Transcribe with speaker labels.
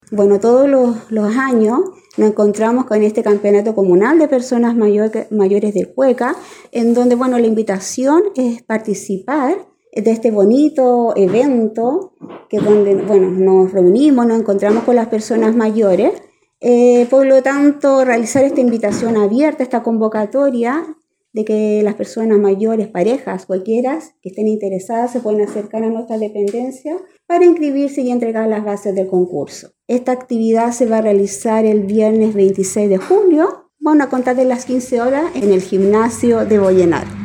Speaker 1: Bueno, todos los años nos encontramos con este campeonato comunal de personas mayores del Cueca, en donde, bueno, la invitación es participar de este bonito evento, que donde, bueno, nos reunimos, nos encontramos con las personas mayores. Por lo tanto, realizar esta invitación abierta, esta convocatoria, de que las personas mayores, parejas, cualquiera que estén interesadas, se pueden acercar a nuestra dependencia para inscribirse y entregar las bases del concurso. Esta actividad se va a realizar el viernes 26 de julio, bueno, a contar de las 15 horas en el gimnasio de Bollenar.